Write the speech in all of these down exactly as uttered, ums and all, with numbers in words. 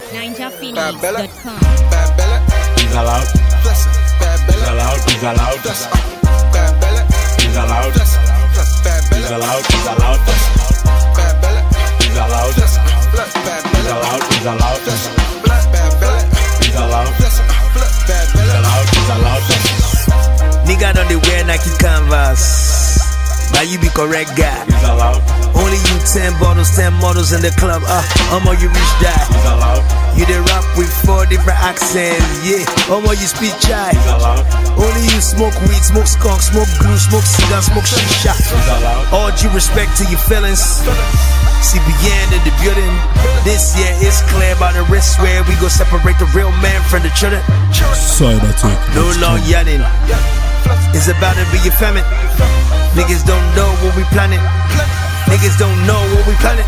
ninja phoenix dot com. Bad Bella, He's allowed. Bad He's Bella, allowed. He's allowed. Bad Bella, He's allowed. Bad He's Bella, allowed. He's allowed. Bad Bella, He's allowed. Bad He's Bella, allowed. He's allowed. Bad Bella, He's allowed. Bad He's Bella. allowed. He's allowed. Nigga don't they wear Nike Canvas. Now you be correct guy. He's allowed. Only you ten bottles, ten models in the club. Uh, Omo you reach that. He's allowed. You dey rap with four different accents. Yeah, Omo you speak chai. He's allowed. Only you smoke weed, smoke skunk, smoke glue, smoke cigar, smoke shisha. He's allowed. All due respect to your feelings. C B N in the building. This year is clear by the wrist where we go separate the real man from the children. Sorry about it. No long yelling. It's about to be effeminate. Niggas don't know what we planning. Niggas don't know what we planning.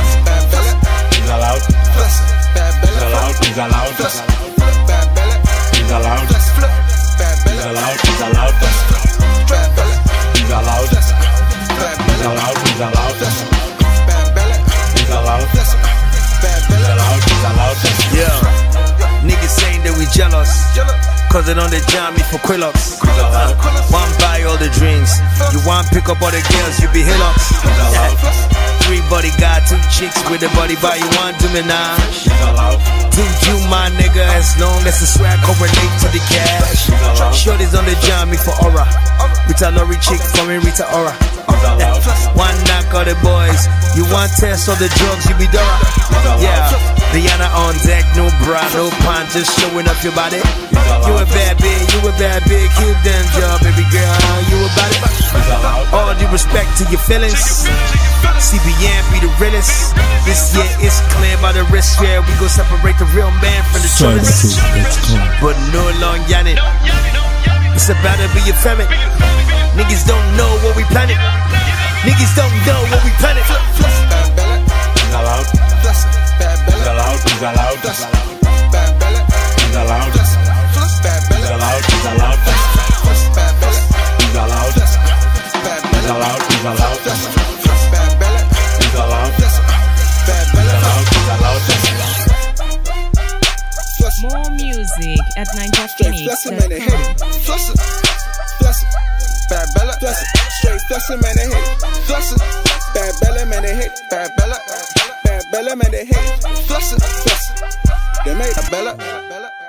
He's allowed. He's allowed. He's allowed. He's allowed. He's allowed. He's allowed. He's allowed. He's allowed. He's allowed. He's allowed. He's allowed. He's allowed. Yeah. Niggas saying that we jealous. Cause they don't they jam me for Quillox. One buy all the drinks. You want pick up all the girls, you be Hillox. Three bodyguard, two chicks with a body by you want to menage. Two you my nigga, as long as the swag correlate to the cash. Shorties on the jam me for aura. Rita Lori chick for me Rita Ora. One knock all the boys. You want test all the drugs, you be Dora. Yeah, Rihanna on deck, no bra, no pant, just showing up your body. You a bad bitch, you a bad bitch, keep them job, baby girl, you about it. All due respect to your feelings. C B N be the realest. This year is clear by the wrist, yeah, we go separate the real man from the Sorry about choice. it. Let's come. But no long yanning. It's about to be effeminate. Niggas don't know what we planning. Niggas don't know what we planning. He's allowed. He's allowed. He's allowed. He's allowed. He's allowed. He's allowed. He's allowed. He's allowed. He's allowed. He's allowed. He's allowed. More music at ninja phoenix Flexin', dot man, they hate it. com. Flexin', flexin', Bad Bella, flexin', straight flexin', man, they hate it. Flexin', Bad Bella, man, they hate it. Bad Bella, Bad Bella, man, they hate it. Flexin', flexin', they made Bad Bella.